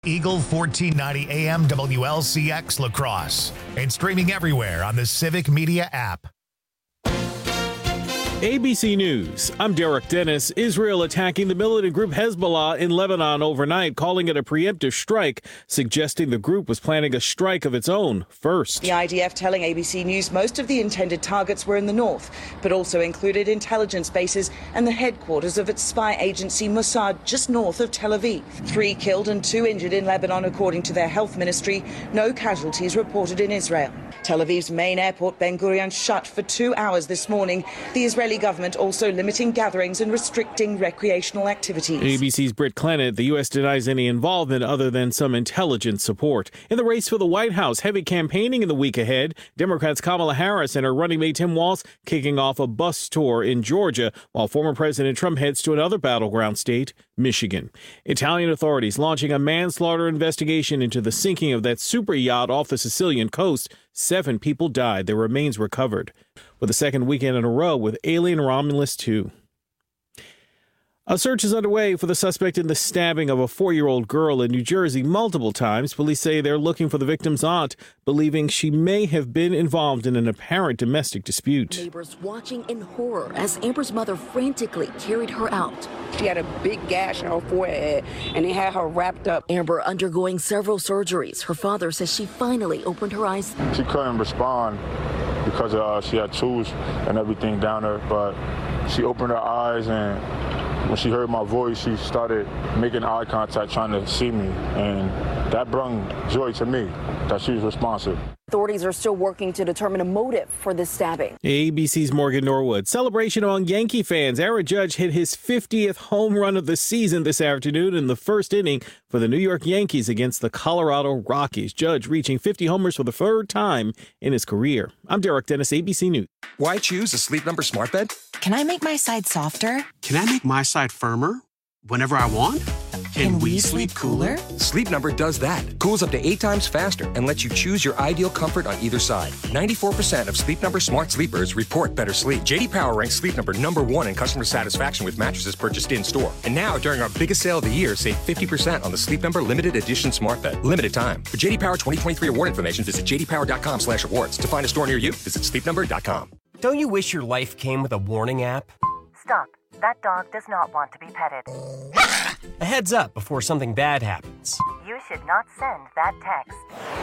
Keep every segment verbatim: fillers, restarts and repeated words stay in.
Eagle fourteen ninety A M W L C X La Crosse and streaming everywhere on the Civic Media app. A B C News, I'm Derek Dennis. Israel attacking the militant group Hezbollah in Lebanon overnight, calling it a preemptive strike, suggesting the group was planning a strike of its own first. The I D F telling A B C News most of the intended targets were in the north, but also included intelligence bases and the headquarters of its spy agency Mossad just north of Tel Aviv. Three killed and two injured in Lebanon, according to their health ministry. No casualties reported in Israel. Tel Aviv's main airport, Ben Gurion, shut for two hours this morning. The Israeli government also limiting gatherings and restricting recreational activities. A B C's Britt Clennett, the U S denies any involvement other than some intelligence support. In the race for the White House, heavy campaigning in the week ahead. Democrats Kamala Harris and her running mate Tim Walz kicking off a bus tour in Georgia, while former President Trump heads to another battleground state, Michigan. Italian authorities launching a manslaughter investigation into the sinking of that super yacht off the Sicilian coast. Seven people died. Their remains recovered. For the second weekend in a row with Alien Romulus two. A search is underway for the suspect in the stabbing of a four-year-old girl in New Jersey multiple times. Police say they're looking for the victim's aunt, believing she may have been involved in an apparent domestic dispute. Neighbors watching in horror as Amber's mother frantically carried her out. She had a big gash on her forehead, and they had her wrapped up. Amber undergoing several surgeries. Her father says she finally opened her eyes. She couldn't respond because uh, she had tools and everything down her, but she opened her eyes, and when she heard my voice, she started making eye contact, trying to see me, and that brought joy to me that she was responsive. Authorities are still working to determine a motive for this stabbing. A B C's Morgan Norwood. Celebration among Yankee fans. Aaron Judge hit his fiftieth home run of the season this afternoon in the first inning for the New York Yankees against the Colorado Rockies. Judge reaching fifty homers for the third time in his career. I'm Derek Dennis, A B C News. Why choose a Sleep Number smart bed? Can I make my side softer? Can I make my side firmer whenever I want? Can, Can we, we sleep cooler? Sleep Number does that. Cools up to eight times faster and lets you choose your ideal comfort on either side. ninety-four percent of Sleep Number smart sleepers report better sleep. J D Power ranks Sleep Number number one in customer satisfaction with mattresses purchased in-store. And now, during our biggest sale of the year, save fifty percent on the Sleep Number limited edition smart bed. Limited time. For J D Power twenty twenty-three award information, visit j d power dot com slash awards. To find a store near you, visit sleep number dot com. Don't you wish your life came with a warning app? Stop. That dog does not want to be petted. A heads up before something bad happens. You should not send that text.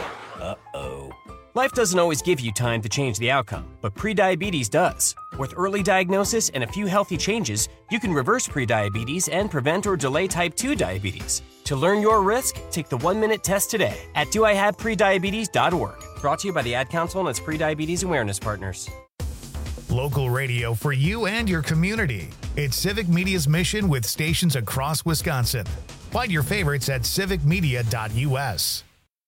Uh-oh. Life doesn't always give you time to change the outcome, but prediabetes does. With early diagnosis and a few healthy changes, you can reverse prediabetes and prevent or delay type two diabetes. To learn your risk, take the one-minute test today at do I have prediabetes dot org. Brought to you by the Ad Council and its prediabetes awareness partners. Local radio for you and your community. It's Civic Media's mission with stations across Wisconsin. Find your favorites at civic media dot u s.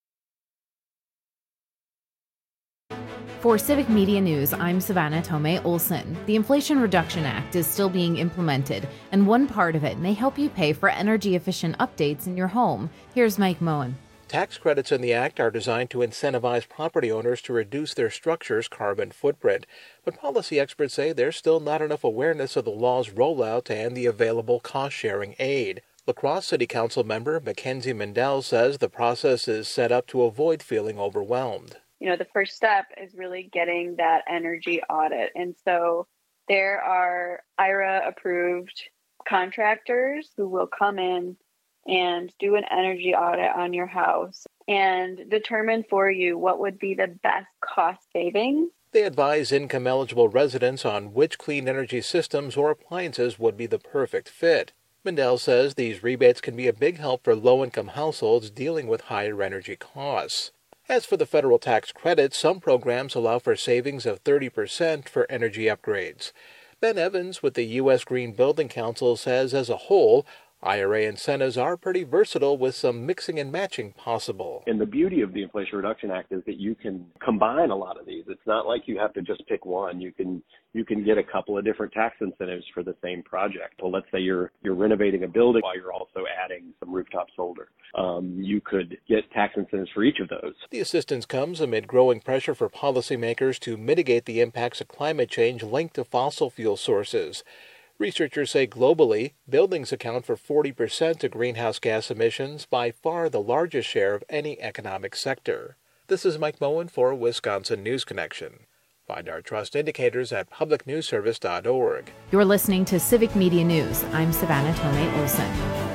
For Civic Media News, I'm Savannah Tomei Olson. The Inflation Reduction Act is still being implemented, and one part of it may help you pay for energy-efficient updates in your home. Here's Mike Moen. Tax credits in the Act are designed to incentivize property owners to reduce their structure's carbon footprint. But policy experts say there's still not enough awareness of the law's rollout and the available cost-sharing aid. La Crosse City Council member Mackenzie Mendel says the process is set up to avoid feeling overwhelmed. You know, the first step is really getting that energy audit. And so there are I R A-approved contractors who will come in and do an energy audit on your house and determine for you what would be the best cost savings. They advise income-eligible residents on which clean energy systems or appliances would be the perfect fit. Mendel says these rebates can be a big help for low-income households dealing with higher energy costs. As for the federal tax credits, some programs allow for savings of thirty percent for energy upgrades. Ben Evans with the U S Green Building Council says as a whole, I R A incentives are pretty versatile with some mixing and matching possible. And the beauty of the Inflation Reduction Act is that you can combine a lot of these. It's not like you have to just pick one. You can you can get a couple of different tax incentives for the same project. Well, let's say you're you're renovating a building while you're also adding some rooftop solar. Um, you could get tax incentives for each of those. The assistance comes amid growing pressure for policymakers to mitigate the impacts of climate change linked to fossil fuel sources. Researchers say globally, buildings account for forty percent of greenhouse gas emissions, by far the largest share of any economic sector. This is Mike Moen for Wisconsin News Connection. Find our trust indicators at public news service dot org. You're listening to Civic Media News. I'm Savannah Tomei Olson.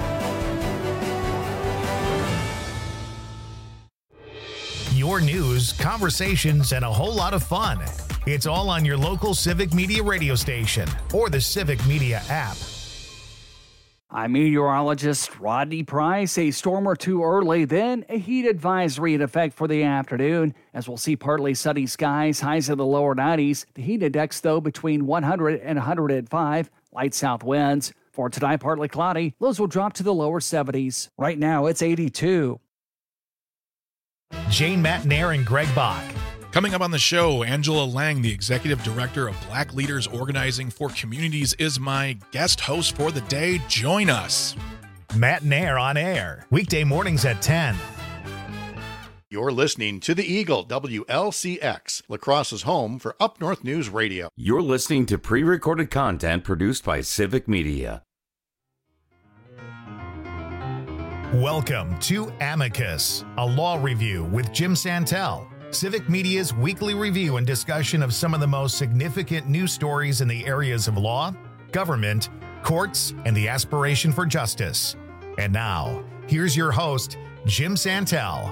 Your news, conversations, and a whole lot of fun. It's all on your local Civic Media radio station or the Civic Media app. I'm meteorologist Rodney Price. A storm or two early, then a heat advisory in effect for the afternoon, as we'll see partly sunny skies, highs in the lower nineties. The heat index, though, between one hundred and one hundred five. Light south winds. For tonight, partly cloudy. Lows will drop to the lower seventies. Right now, it's eighty-two. Jane Matnair and Greg Bach. Coming up on the show, Angela Lang, the Executive Director of Black Leaders Organizing for Communities, is my guest host for the day. Join us. Matnair on air, weekday mornings at ten. You're listening to The Eagle, W L C X, La Crosse's home for Up North News Radio. You're listening to pre-recorded content produced by Civic Media. Welcome to Amicus, a law review with Jim Santel. Civic Media's weekly review and discussion of some of the most significant news stories in the areas of law, government, courts, and the aspiration for justice. And now, here's your host, Jim Santel.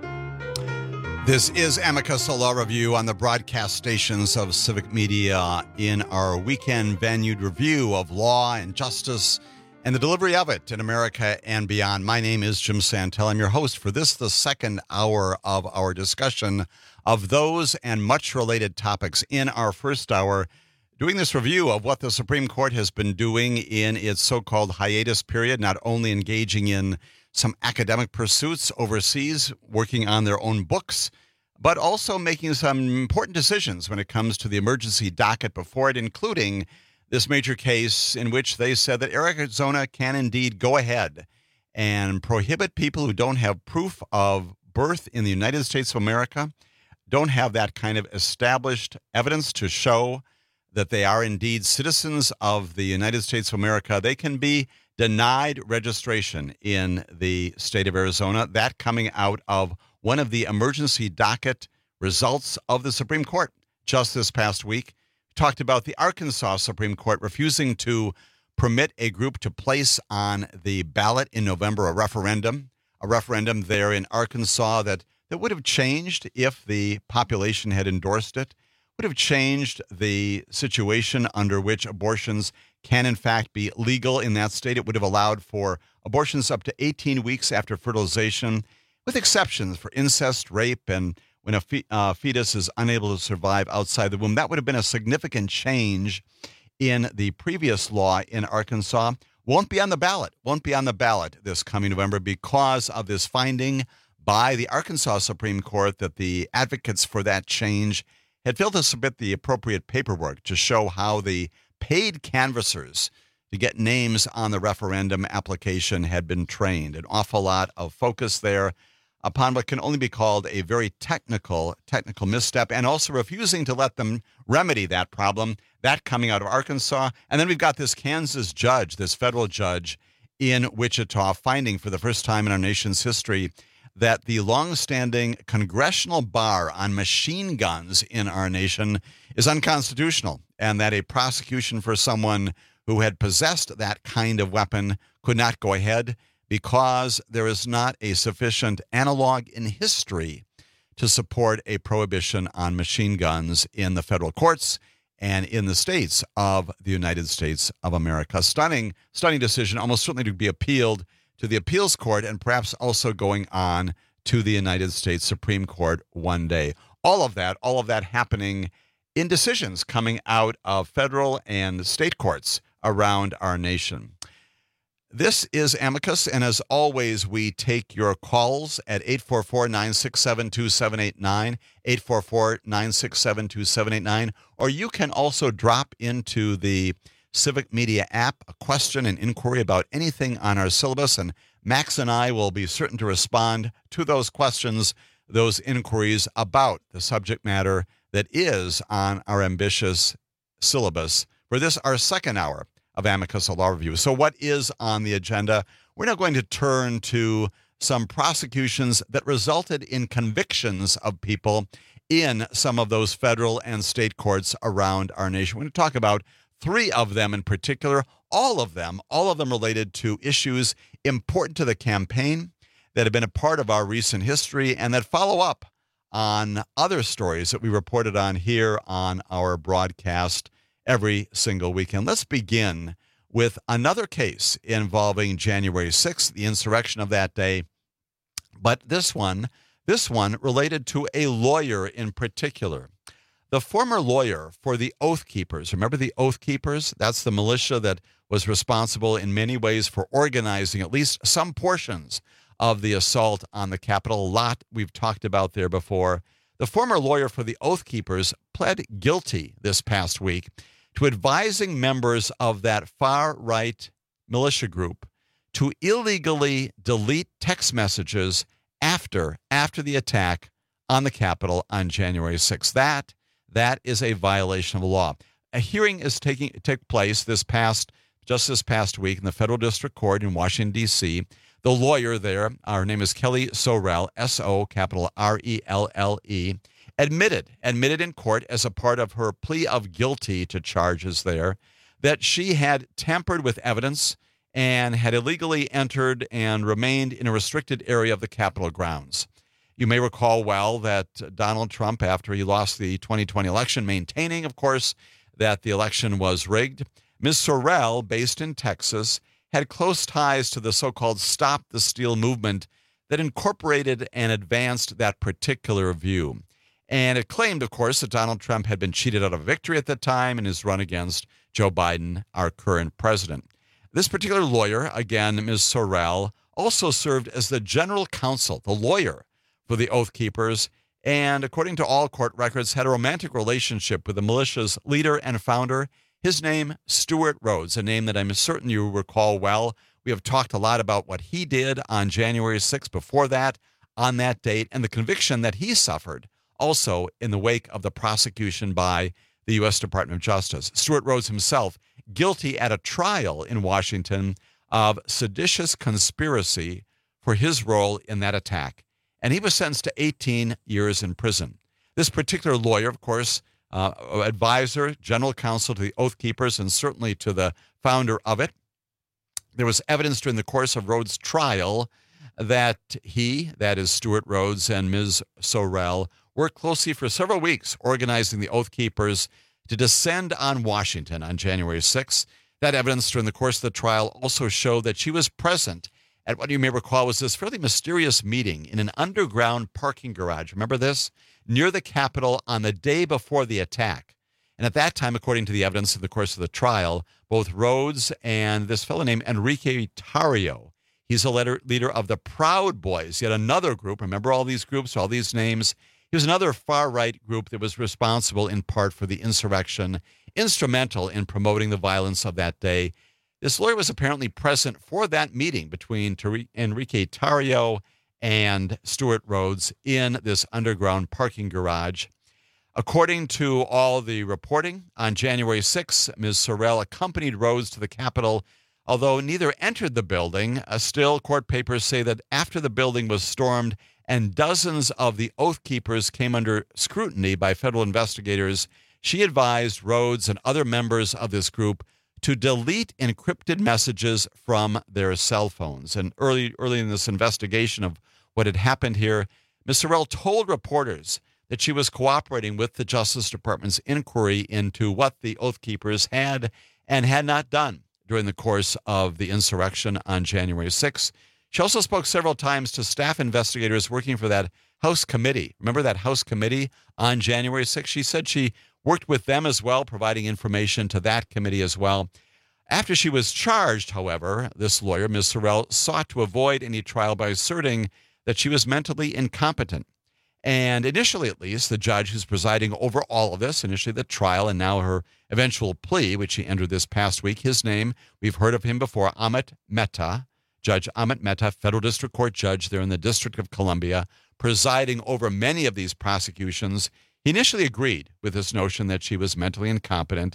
This is Amicus, a law review on the broadcast stations of Civic Media in our weekend venued review of law and justice and the delivery of it in America and beyond. My name is Jim Santel. I'm your host for this, the second hour of our discussion of those and much related topics. In our first hour, doing this review of what the Supreme Court has been doing in its so-called hiatus period, not only engaging in some academic pursuits overseas, working on their own books, but also making some important decisions when it comes to the emergency docket before it, including this major case in which they said that Arizona can indeed go ahead and prohibit people who don't have proof of birth in the United States of America, don't have that kind of established evidence to show that they are indeed citizens of the United States of America. They can be denied registration in the state of Arizona. That coming out of one of the emergency docket results of the Supreme Court just this past week. Talked about the Arkansas Supreme Court refusing to permit a group to place on the ballot in November a referendum, a referendum there in Arkansas that, that would have changed if the population had endorsed it, would have changed the situation under which abortions can in fact be legal in that state. It would have allowed for abortions up to eighteen weeks after fertilization, with exceptions for incest, rape, and when a fe- uh, fetus is unable to survive outside the womb. That would have been a significant change in the previous law in Arkansas. Won't be on the ballot, won't be on the ballot this coming November because of this finding by the Arkansas Supreme Court that the advocates for that change had failed to submit the appropriate paperwork to show how the paid canvassers to get names on the referendum application had been trained. An awful lot of focus there upon what can only be called a very technical, technical misstep, and also refusing to let them remedy that problem, that coming out of Arkansas. And then we've got this Kansas judge, this federal judge in Wichita, finding for the first time in our nation's history that the longstanding congressional bar on machine guns in our nation is unconstitutional, and that a prosecution for someone who had possessed that kind of weapon could not go ahead, because there is not a sufficient analog in history to support a prohibition on machine guns in the federal courts and in the states of the United States of America. Stunning, stunning decision, almost certainly to be appealed to the appeals court and perhaps also going on to the United States Supreme Court one day. All of that, all of that happening in decisions coming out of federal and state courts around our nation. This is Amicus, and as always, we take your calls at eight four four, nine six seven, two seven eight nine, eight four four, nine six seven, two seven eight nine, or you can also drop into the Civic Media app a question and inquiry about anything on our syllabus, and Max and I will be certain to respond to those questions, those inquiries about the subject matter that is on our ambitious syllabus for this, our second hour of Amicus Law Review. So what is on the agenda? We're now going to turn to some prosecutions that resulted in convictions of people in some of those federal and state courts around our nation. We're going to talk about three of them in particular, all of them, all of them related to issues important to the campaign that have been a part of our recent history and that follow up on other stories that we reported on here on our broadcast every single weekend. Let's begin with another case involving January sixth, the insurrection of that day. But this one, this one related to a lawyer in particular. The former lawyer for the Oath Keepers, remember the Oath Keepers? That's the militia that was responsible in many ways for organizing at least some portions of the assault on the Capitol. A lot we've talked about there before. The former lawyer for the Oath Keepers pled guilty this past week to advising members of that far-right militia group to illegally delete text messages after after the attack on the Capitol on January sixth. That that is a violation of the law. A hearing is taking took place this past just this past week in the Federal District Court in Washington, D C. The lawyer there, her name is Kelly Sorrell, S O capital R E L L E, admitted admitted in court as a part of her plea of guilty to charges there that she had tampered with evidence and had illegally entered and remained in a restricted area of the Capitol grounds. You may recall well that Donald Trump, after he lost the twenty twenty election, maintaining, of course, that the election was rigged, Miz Sorrell, based in Texas, had close ties to the so-called Stop the Steal movement that incorporated and advanced that particular view. And it claimed, of course, that Donald Trump had been cheated out of victory at the time in his run against Joe Biden, our current president. This particular lawyer, again, Miz Sorrell, also served as the general counsel, the lawyer for the Oath Keepers, and according to all court records, had a romantic relationship with the militia's leader and founder. His name, Stewart Rhodes, a name that I'm certain you recall well. We have talked a lot about what he did on January sixth before that, on that date, and the conviction that he suffered also in the wake of the prosecution by the U S Department of Justice. Stewart Rhodes himself guilty at a trial in Washington of seditious conspiracy for his role in that attack. And he was sentenced to eighteen years in prison. This particular lawyer, of course, uh, advisor, general counsel to the Oath Keepers, and certainly to the founder of it. There was evidence during the course of Rhodes' trial that he, that is Stewart Rhodes and Miz Sorrell, worked closely for several weeks organizing the Oath Keepers to descend on Washington on January sixth. That evidence during the course of the trial also showed that she was present at what you may recall was this fairly mysterious meeting in an underground parking garage. Remember this? Near the Capitol on the day before the attack. And at that time, according to the evidence in the course of the trial, both Rhodes and this fellow named Enrique Tarrio, he's a leader, leader of the Proud Boys, yet another group. Remember all these groups, all these names? He was another far-right group that was responsible in part for the insurrection, instrumental in promoting the violence of that day. This lawyer was apparently present for that meeting between Enrique Tarrio and Stewart Rhodes in this underground parking garage. According to all the reporting, on January sixth, Miz Sorrell accompanied Rhodes to the Capitol. Although neither entered the building, uh, still court papers say that after the building was stormed and dozens of the Oath Keepers came under scrutiny by federal investigators, she advised Rhodes and other members of this group to delete encrypted messages from their cell phones. And early, early in this investigation of what had happened here, Miz Sorrell told reporters that she was cooperating with the Justice Department's inquiry into what the Oath Keepers had and had not done during the course of the insurrection on January sixth. She also spoke several times to staff investigators working for that House committee. Remember that House committee on January sixth? She said she worked with them as well, providing information to that committee as well. After she was charged, however, this lawyer, Miz Sorrell, sought to avoid any trial by asserting that she was mentally incompetent. And initially, at least, the judge who's presiding over all of this, initially the trial and now her eventual plea, which she entered this past week, his name, we've heard of him before, Amit Mehta, Judge Amit Mehta, federal district court judge there in the District of Columbia, presiding over many of these prosecutions. He initially agreed with this notion that she was mentally incompetent,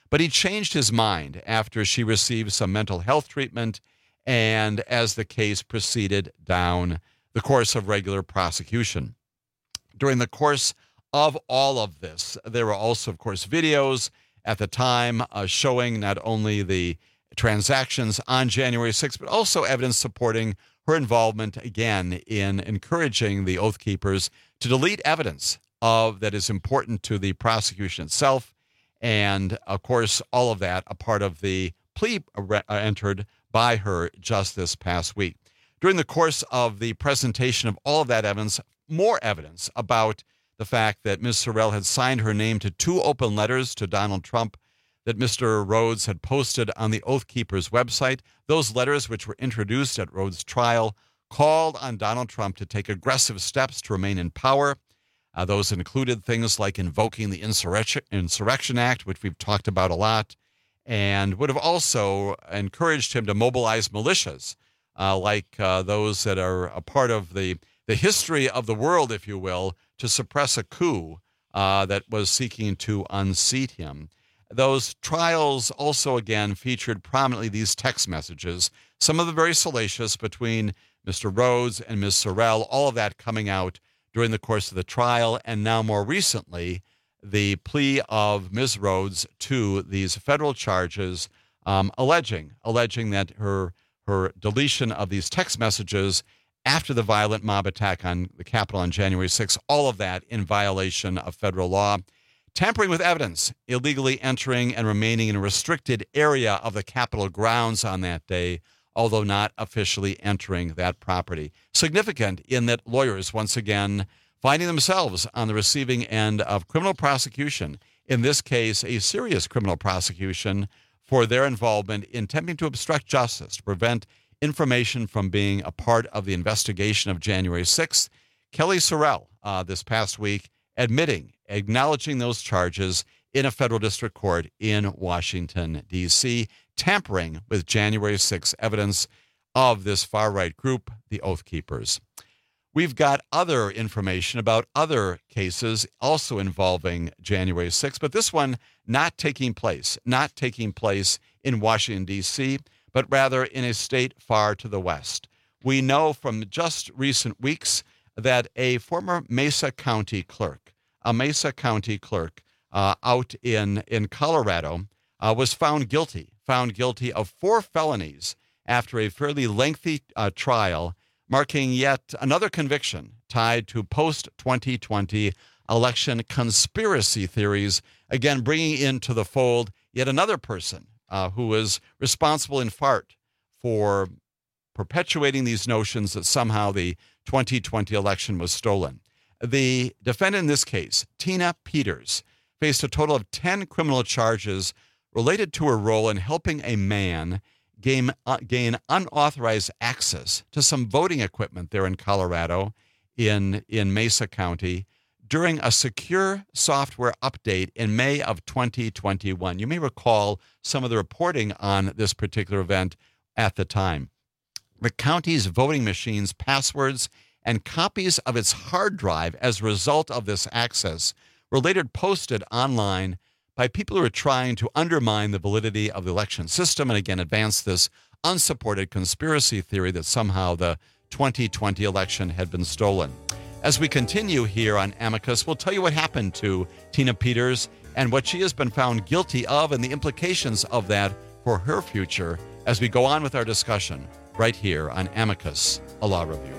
But he changed his mind after she received some mental health treatment and as the case proceeded down the course of regular prosecution. During the course of all of this, there were also, of course, videos at the time uh, showing not only the transactions on January sixth, but also evidence supporting her involvement, again, in encouraging the Oath Keepers to delete evidence of that is important to the prosecution itself. And, of course, all of that a part of the plea uh, entered by her just this past week. During the course of the presentation of all of that evidence, more evidence about the fact that Miz Sorrell had signed her name to two open letters to Donald Trump that Mister Rhodes had posted on the Oath Keepers website. Those letters, which were introduced at Rhodes' trial, called on Donald Trump to take aggressive steps to remain in power. Uh, those included things like invoking the Insurrection, Insurrection Act, which we've talked about a lot, and would have also encouraged him to mobilize militias, uh, like uh, those that are a part of the, the history of the world, if you will, to suppress a coup uh, that was seeking to unseat him. Those trials also, again, featured prominently these text messages, some of them very salacious between Mister Rhodes and Miz Sorrell, all of that coming out during the course of the trial, and now more recently, the plea of Miz Rhodes to these federal charges, um, alleging alleging that her her deletion of these text messages after the violent mob attack on the Capitol on January sixth, all of that in violation of federal law. Tampering with evidence, illegally entering and remaining in a restricted area of the Capitol grounds on that day, although not officially entering that property. Significant in that lawyers, once again, finding themselves on the receiving end of criminal prosecution, in this case, a serious criminal prosecution for their involvement in attempting to obstruct justice, to prevent information from being a part of the investigation of January sixth. Kelly Sorrell, uh, this past week, admitting, acknowledging those charges in a federal district court in Washington, D C, tampering with January sixth evidence of this far-right group, the Oath Keepers. We've got other information about other cases also involving January sixth, but this one not taking place, not taking place in Washington, D C, but rather in a state far to the west. We know from just recent weeks that a former Mesa County clerk, a Mesa County clerk uh, out in, in Colorado, uh, was found guilty, found guilty of four felonies after a fairly lengthy uh, trial, marking yet another conviction tied to post twenty twenty election conspiracy theories, again bringing into the fold yet another person uh, who was responsible in part for perpetuating these notions that somehow the twenty twenty election was stolen. The defendant in this case, Tina Peters, faced a total of ten criminal charges related to her role in helping a man gain, uh, gain unauthorized access to some voting equipment there in Colorado, in, in Mesa County, during a secure software update in May of twenty twenty-one. You may recall some of the reporting on this particular event at the time. The county's voting machines' passwords and copies of its hard drive as a result of this access were later posted online by people who are trying to undermine the validity of the election system and again advance this unsupported conspiracy theory that somehow the twenty twenty election had been stolen. As we continue here on Amicus, we'll tell you what happened to Tina Peters and what she has been found guilty of and the implications of that for her future as we go on with our discussion right here on Amicus, a law review.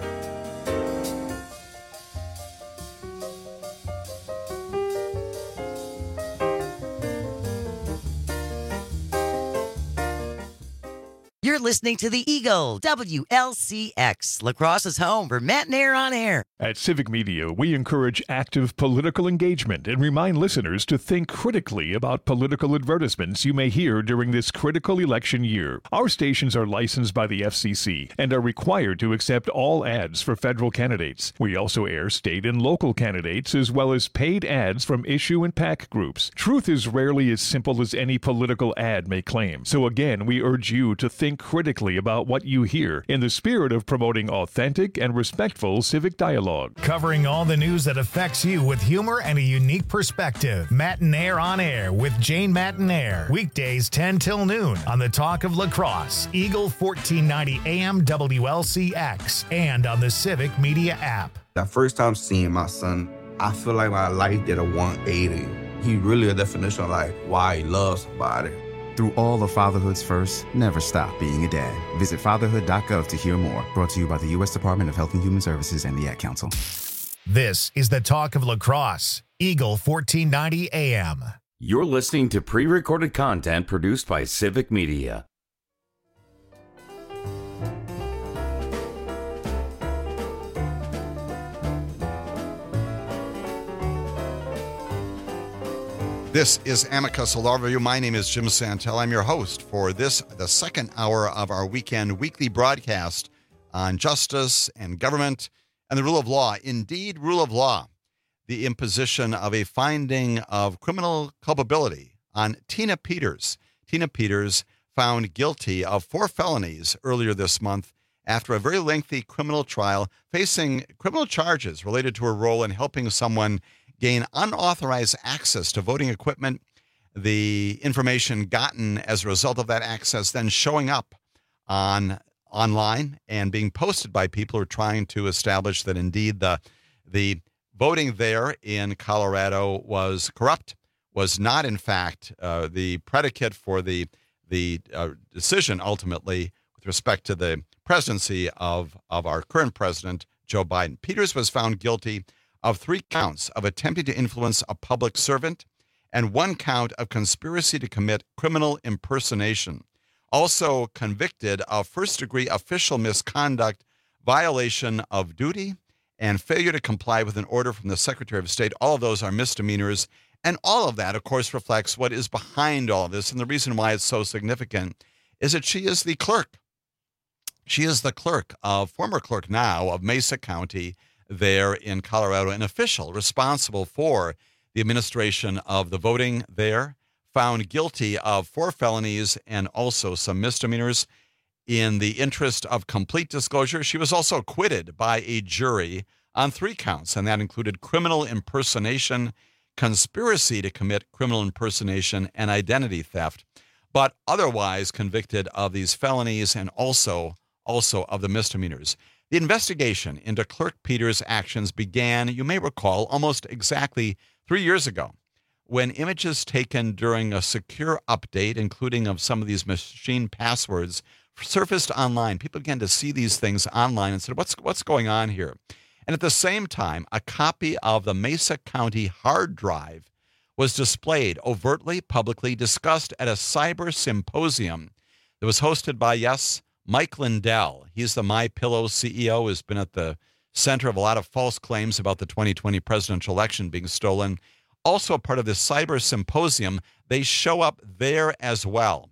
You're listening to The Eagle, W L C X, La Crosse's home for Matt and Air on Air. At Civic Media, we encourage active political engagement and remind listeners to think critically about political advertisements you may hear during this critical election year. Our stations are licensed by the F C C and are required to accept all ads for federal candidates. We also air state and local candidates as well as paid ads from issue and PAC groups. Truth is rarely as simple as any political ad may claim. So again, we urge you to think think critically about what you hear in the spirit of promoting authentic and respectful civic dialogue. Covering all the news that affects you with humor and a unique perspective. Matinaire on Air with Jane Matinaire. Weekdays ten till noon on the Talk of La Crosse, Eagle fourteen ninety A M W L C X, and on the Civic Media app. That first time seeing my son, I feel like my life did a one eighty. He really a definition of like why he loves somebody. Through all of fatherhood's first, never stop being a dad. Visit fatherhood dot gov to hear more. Brought to you by the U S Department of Health and Human Services and the Ad Council. This is the Talk of La Crosse, Eagle fourteen ninety A M. You're listening to pre-recorded content produced by Civic Media. This is Amicus Law Review. My name is Jim Santel. I'm your host for this, the second hour of our weekend weekly broadcast on justice and government and the rule of law. Indeed, rule of law. The imposition of a finding of criminal culpability on Tina Peters. Tina Peters found guilty of four felonies earlier this month after a very lengthy criminal trial, facing criminal charges related to her role in helping someone gain unauthorized access to voting equipment. The information gotten as a result of that access then showing up on online and being posted by people who are trying to establish that indeed the the voting there in Colorado was corrupt, was not in fact uh, the predicate for the the uh, decision ultimately with respect to the presidency of of our current president, Joe Biden. Peters was found guilty of three counts of attempting to influence a public servant and one count of conspiracy to commit criminal impersonation. Also convicted of first-degree official misconduct, violation of duty, and failure to comply with an order from the Secretary of State. All of those are misdemeanors. And all of that, of course, reflects what is behind all of this. And the reason why it's so significant is that she is the clerk. She is the clerk of, former clerk now, of Mesa County, there in Colorado, an official responsible for the administration of the voting there, found guilty of four felonies and also some misdemeanors. In the interest of complete disclosure, she was also acquitted by a jury on three counts, and that included criminal impersonation, conspiracy to commit criminal impersonation, and identity theft, but otherwise convicted of these felonies and also, also of the misdemeanors. The investigation into Clerk Peters' actions began, you may recall, almost exactly three years ago, when images taken during a secure update, including of some of these machine passwords, surfaced online. People began to see these things online and said, what's, what's going on here? And at the same time, a copy of the Mesa County hard drive was displayed overtly, publicly, discussed at a cyber symposium that was hosted by, yes, Mike Lindell. He's the MyPillow C E O, has been at the center of a lot of false claims about the twenty twenty presidential election being stolen. Also a part of this cyber symposium, they show up there as well.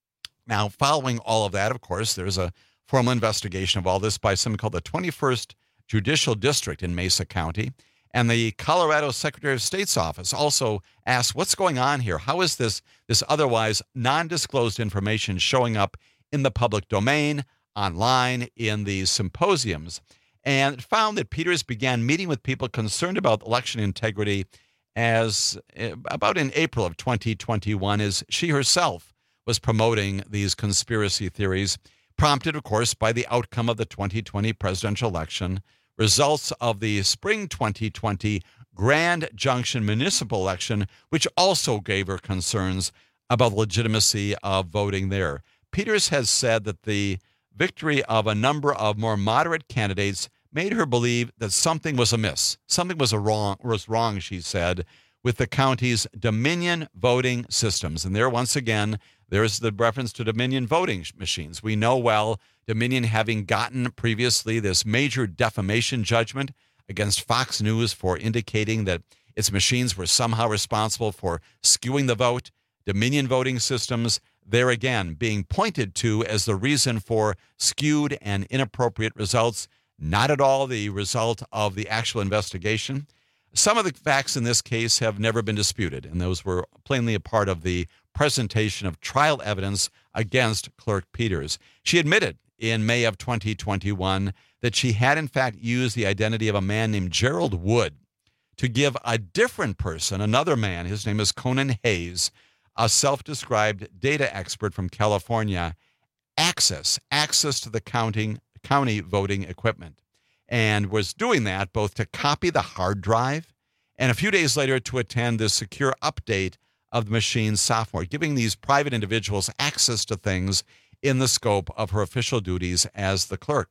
Now, following all of that, of course, there's a formal investigation of all this by something called the twenty-first Judicial District in Mesa County. And the Colorado Secretary of State's office also asked, what's going on here? How is this, this otherwise non-disclosed information showing up in the public domain, online, in these symposiums? And found that Peters began meeting with people concerned about election integrity as about in April of twenty twenty-one, as she herself was promoting these conspiracy theories, prompted, of course, by the outcome of the twenty twenty presidential election, results of the spring twenty twenty Grand Junction municipal election, which also gave her concerns about the legitimacy of voting there. Peters has said that the victory of a number of more moderate candidates made her believe that something was amiss. Something was a wrong, was wrong, she said, with the county's Dominion voting systems. And there, once again, there's the reference to Dominion voting machines. We know well Dominion having gotten previously this major defamation judgment against Fox News for indicating that its machines were somehow responsible for skewing the vote. Dominion voting systems, there again, being pointed to as the reason for skewed and inappropriate results. Not at all the result of the actual investigation. Some of the facts in this case have never been disputed, and those were plainly a part of the presentation of trial evidence against Clerk Peters. She admitted in May of twenty twenty-one that she had in fact used the identity of a man named Gerald Wood to give a different person, another man, his name is Conan Hayes, a self-described data expert from California, access, access to the counting, county voting equipment, and was doing that both to copy the hard drive and a few days later to attend the secure update of the machine's software, giving these private individuals access to things in the scope of her official duties as the clerk.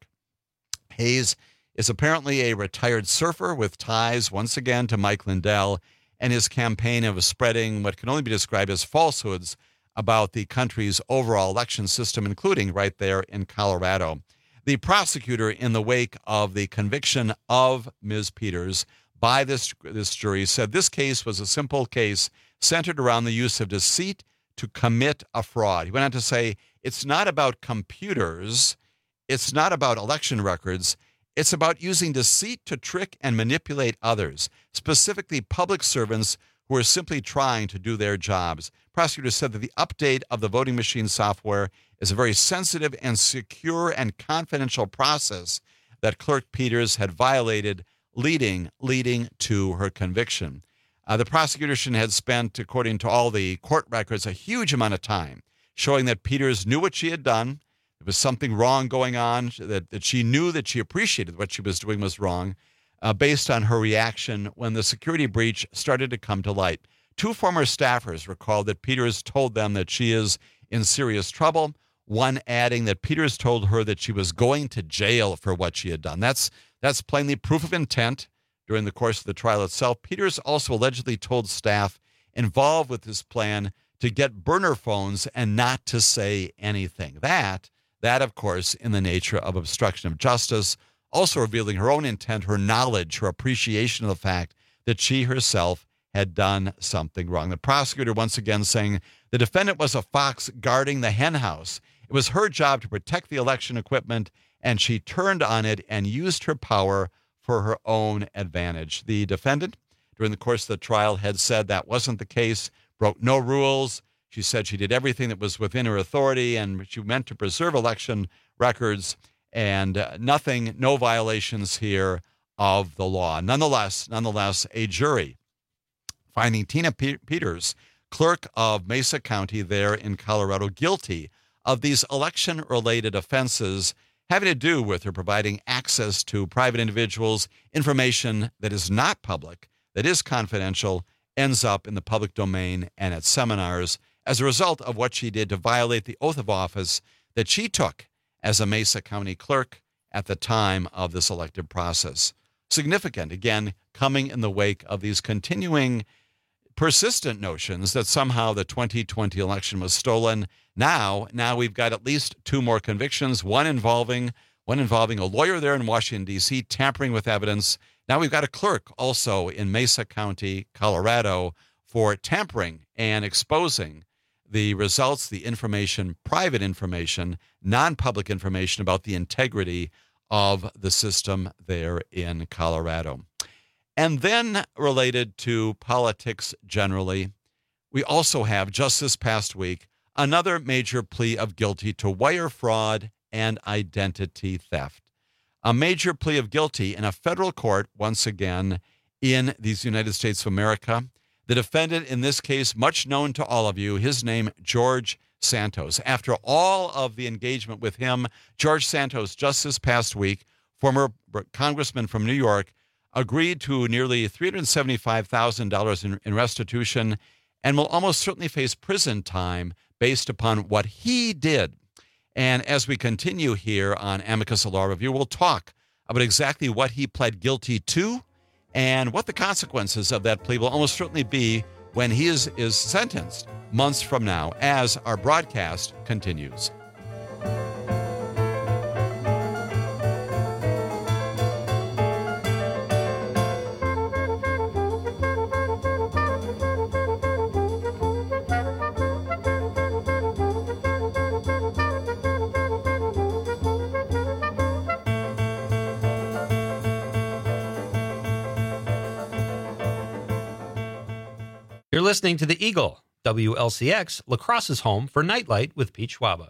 Hayes is apparently a retired surfer with ties, once again, to Mike Lindell and his campaign of spreading what can only be described as falsehoods about the country's overall election system, including right there in Colorado. The prosecutor, in the wake of the conviction of Miz Peters by this, this jury, said this case was a simple case centered around the use of deceit to commit a fraud. He went on to say, it's not about computers, it's not about election records, it's about using deceit to trick and manipulate others, specifically public servants who are simply trying to do their jobs. Prosecutors said that the update of the voting machine software is a very sensitive and secure and confidential process that Clerk Peters had violated, leading, leading to her conviction. Uh, the prosecution had spent, according to all the court records, a huge amount of time showing that Peters knew what she had done. There was something wrong going on, that, that she knew that she appreciated what she was doing was wrong, uh, based on her reaction when the security breach started to come to light. Two former staffers recalled that Peters told them that she is in serious trouble, one adding that Peters told her that she was going to jail for what she had done. That's, that's plainly proof of intent during the course of the trial itself. Peters also allegedly told staff involved with this plan to get burner phones and not to say anything. That That, of course, in the nature of obstruction of justice, also revealing her own intent, her knowledge, her appreciation of the fact that she herself had done something wrong. The prosecutor once again saying the defendant was a fox guarding the hen house. It was her job to protect the election equipment, and she turned on it and used her power for her own advantage. The defendant, during the course of the trial, had said that wasn't the case, broke no rules. She said she did everything that was within her authority, and she meant to preserve election records, and uh, nothing, no violations here of the law. Nonetheless, nonetheless, a jury finding Tina P- Peters, clerk of Mesa County there in Colorado, guilty of these election-related offenses having to do with her providing access to private individuals, information that is not public, that is confidential, ends up in the public domain and at seminars as a result of what she did to violate the oath of office that she took as a Mesa County clerk at the time of this elective process. Significant, again, coming in the wake of these continuing persistent notions that somehow the twenty twenty election was stolen. Now, now we've got at least two more convictions, one involving one involving a lawyer there in Washington, D C, tampering with evidence. Now we've got a clerk also in Mesa County, Colorado, for tampering and exposing the results, the information, private information, non-public information about the integrity of the system there in Colorado. And then related to politics generally, we also have, just this past week, another major plea of guilty to wire fraud and identity theft. A major plea of guilty in a federal court, once again, in these United States of America. The defendant in this case, much known to all of you, his name, George Santos. After all of the engagement with him, George Santos, just this past week, former congressman from New York, agreed to nearly three hundred seventy-five thousand dollars in, in restitution and will almost certainly face prison time based upon what he did. And as we continue here on Amicus Law Review, we'll talk about exactly what he pled guilty to and what the consequences of that plea will almost certainly be when he is, is sentenced months from now as our broadcast continues. You're listening to The Eagle, W L C X, La Crosse's home for Nightlight with Pete Schwaba.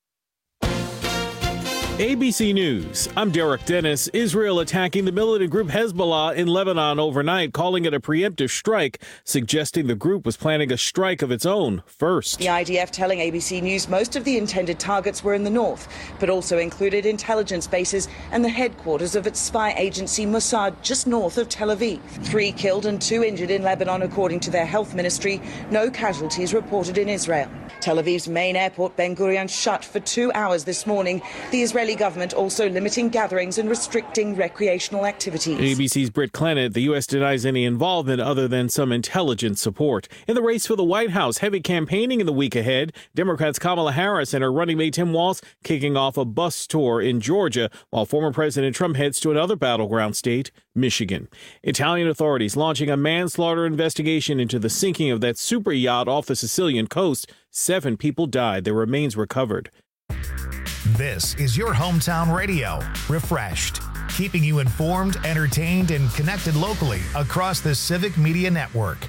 A B C News, I'm Derek Dennis. Israel attacking the militant group Hezbollah in Lebanon overnight, calling it a preemptive strike, suggesting the group was planning a strike of its own first. The I D F telling A B C News most of the intended targets were in the north, but also included intelligence bases and the headquarters of its spy agency Mossad just north of Tel Aviv. Three killed and two injured in Lebanon, according to their health ministry. No casualties reported in Israel. Tel Aviv's main airport, Ben Gurion, shut for two hours this morning. The Israeli government also limiting gatherings and restricting recreational activities. A B C's Britt Clennett, the U S denies any involvement other than some intelligence support. In the race for the White House, heavy campaigning in the week ahead. Democrats Kamala Harris and her running mate Tim Walz kicking off a bus tour in Georgia, while former President Trump heads to another battleground state, Michigan. Italian authorities launching a manslaughter investigation into the sinking of that super yacht off the Sicilian coast. Seven people died. Their remains recovered. This is your hometown radio, Refreshed, keeping you informed, entertained, and connected locally across the Civic Media Network.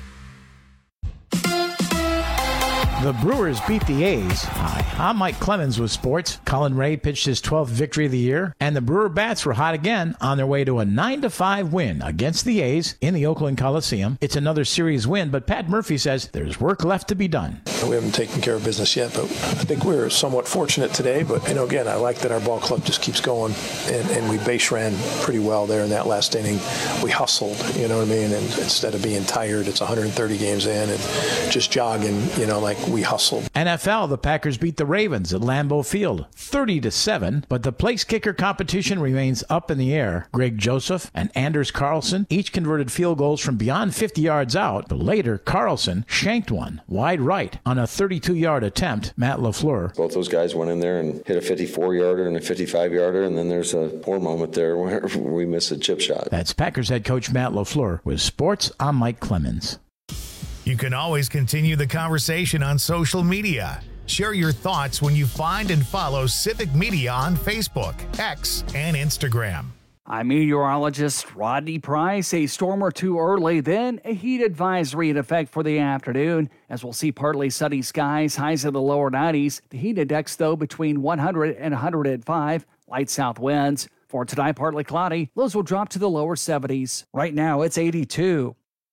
The Brewers beat the A's. Hi, I'm Mike Clemens with sports. Colin Ray pitched his twelfth victory of the year, and the Brewer bats were hot again on their way to a nine to five win against the A's in the Oakland Coliseum. It's another series win, but Pat Murphy says there's work left to be done. We haven't taken care of business yet, but I think we were somewhat fortunate today. But, you know, again, I like that our ball club just keeps going, and, and we base ran pretty well there in that last inning. We hustled, you know what I mean? And instead of being tired, it's one hundred thirty games in and just jogging, you know, like we hustled. N F L, the Packers beat the Ravens at Lambeau Field thirty to seven, but the place kicker competition remains up in the air. Greg Joseph and Anders Carlson each converted field goals from beyond fifty yards out, but later Carlson shanked one wide right on a thirty-two yard attempt. Matt LaFleur. Both those guys went in there and hit a fifty-four yarder and a fifty-five yarder, and then there's a poor moment there where we miss a chip shot. That's Packers head coach Matt LaFleur. With sports, I'm Mike Clemens. You can always continue the conversation on social media. Share your thoughts when you find and follow Civic Media on Facebook, X, and Instagram. I'm meteorologist Rodney Price. A storm or two early, then a heat advisory in effect for the afternoon, as we'll see partly sunny skies, highs in the lower nineties. The heat index, though, between one hundred and one hundred five. Light south winds. For tonight, partly cloudy. Lows will drop to the lower seventies. Right now, it's eighty-two.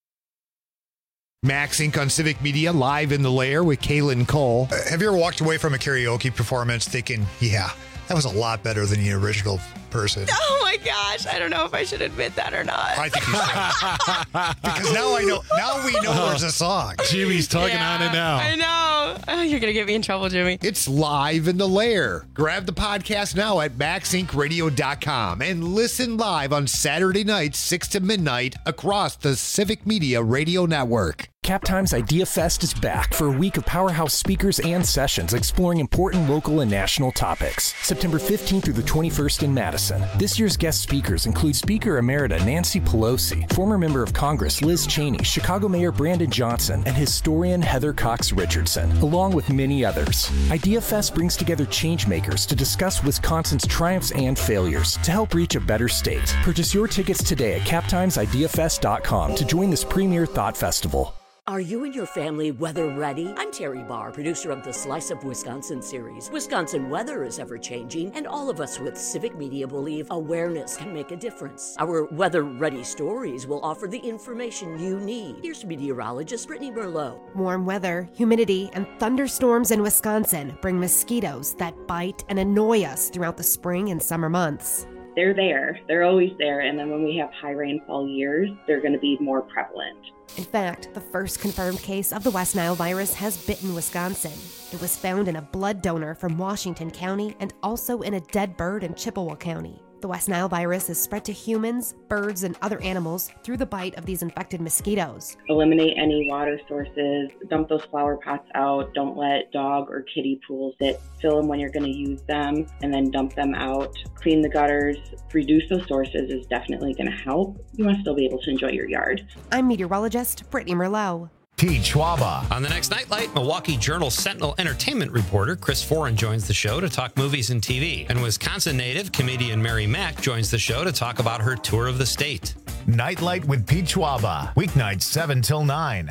Max Incorporated on Civic Media, live in the lair with Kaylin Cole. Uh, have you ever walked away from a karaoke performance thinking, yeah, that was a lot better than the original person? Oh my gosh, I don't know if I should admit that or not. I think you should. Because now I know, now we know there's a song. Jimmy's tugging Yeah, on it now. I know. Oh, you're going to get me in trouble, Jimmy. It's live in the lair. Grab the podcast now at max inc radio dot com and listen live on Saturday nights, six to midnight, across the Civic Media Radio Network. CapTime's Idea Fest is back for a week of powerhouse speakers and sessions exploring important local and national topics. September fifteenth through the twenty-first in Madison. This year's guest speakers include Speaker Emerita Nancy Pelosi, former member of Congress Liz Cheney, Chicago Mayor Brandon Johnson, and historian Heather Cox Richardson, along with many others. Idea Fest brings together changemakers to discuss Wisconsin's triumphs and failures to help reach a better state. Purchase your tickets today at cap times idea fest dot com to join this premier thought festival. Are you and your family weather ready? I'm Terry Barr, producer of the Slice of Wisconsin series. Wisconsin weather is ever changing, and all of us with Civic Media believe awareness can make a difference. Our weather ready stories will offer the information you need. Here's meteorologist Brittany Merlot. Warm weather, humidity, and thunderstorms in Wisconsin bring mosquitoes that bite and annoy us throughout the spring and summer months. They're there. They're always there. And then when we have high rainfall years, they're going to be more prevalent. In fact, the first confirmed case of the West Nile virus has bitten Wisconsin. It was found in a blood donor from Washington County and also in a dead bird in Chippewa County. The West Nile virus is spread to humans, birds, and other animals through the bite of these infected mosquitoes. Eliminate any water sources, dump those flower pots out, don't let dog or kitty pools sit, fill them when you're going to use them, and then dump them out. Clean the gutters, reduce those sources is definitely going to help. You want to still be able to enjoy your yard. I'm meteorologist Brittany Merlot. Pete Schwaba. On the next Nightlight, Milwaukee Journal Sentinel entertainment reporter Chris Foran joins the show to talk movies and T V. And Wisconsin native comedian Mary Mack joins the show to talk about her tour of the state. Nightlight with Pete Schwaba. Weeknights seven till nine.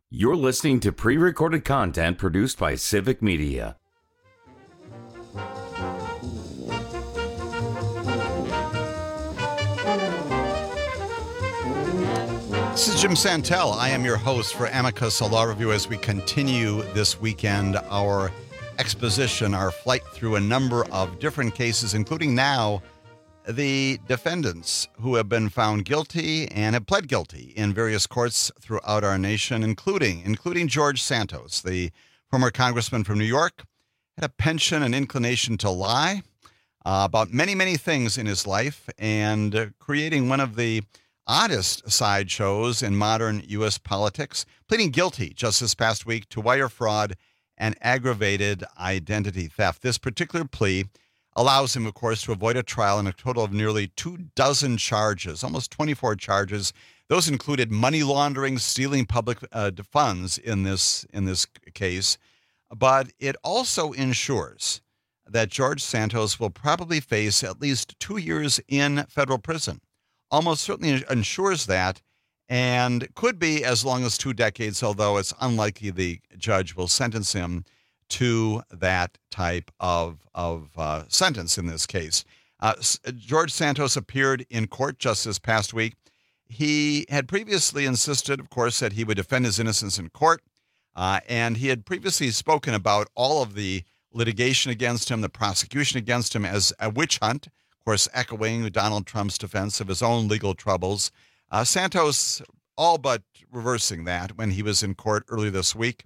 You're listening to pre-recorded content produced by Civic Media. This is Jim Santel. I am your host for Amicus, a law review, as we continue this weekend our exposition, our flight through a number of different cases, including now the defendants who have been found guilty and have pled guilty in various courts throughout our nation, including including George Santos, the former congressman from New York, had a penchant and inclination to lie uh, about many, many things in his life, and uh, creating one of the oddest sideshows in modern U S politics, pleading guilty just this past week to wire fraud and aggravated identity theft. This particular plea allows him, of course, to avoid a trial in a total of nearly two dozen charges, almost twenty-four charges. Those included money laundering, stealing public uh, funds in this in this case. But it also ensures that George Santos will probably face at least two years in federal prison. Almost certainly ensures that, and could be as long as two decades, although it's unlikely the judge will sentence him to that type of, of uh, sentence in this case. Uh, George Santos appeared in court just this past week. He had previously insisted, of course, that he would defend his innocence in court, uh, and he had previously spoken about all of the litigation against him, the prosecution against him, as a witch hunt, of course, echoing Donald Trump's defense of his own legal troubles. Uh, Santos all but reversing that when he was in court earlier this week.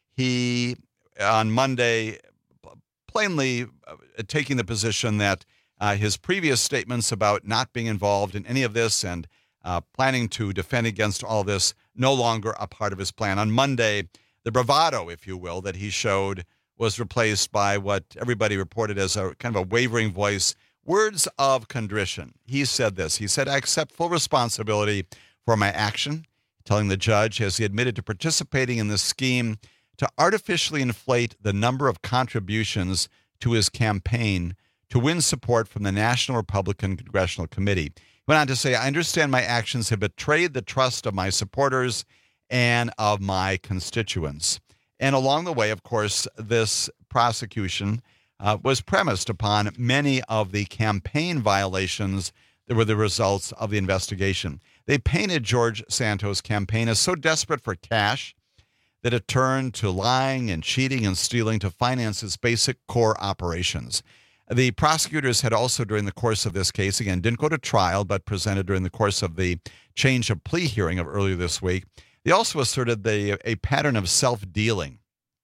He, on Monday, plainly uh, taking the position that uh, his previous statements about not being involved in any of this and uh, planning to defend against all this no longer a part of his plan. On Monday, the bravado, if you will, that he showed was replaced by what everybody reported as a kind of a wavering voice, words of contrition. He said this. He said, "I accept full responsibility for my action," telling the judge as he admitted to participating in this scheme to artificially inflate the number of contributions to his campaign to win support from the National Republican Congressional Committee. He went on to say, "I understand my actions have betrayed the trust of my supporters and of my constituents." And along the way, of course, this prosecution uh, was premised upon many of the campaign violations that were the results of the investigation. They painted George Santos' campaign as so desperate for cash that it turned to lying and cheating and stealing to finance its basic core operations. The prosecutors had also, during the course of this case, again, didn't go to trial, but presented during the course of the change of plea hearing of earlier this week. They also asserted the, a pattern of self-dealing.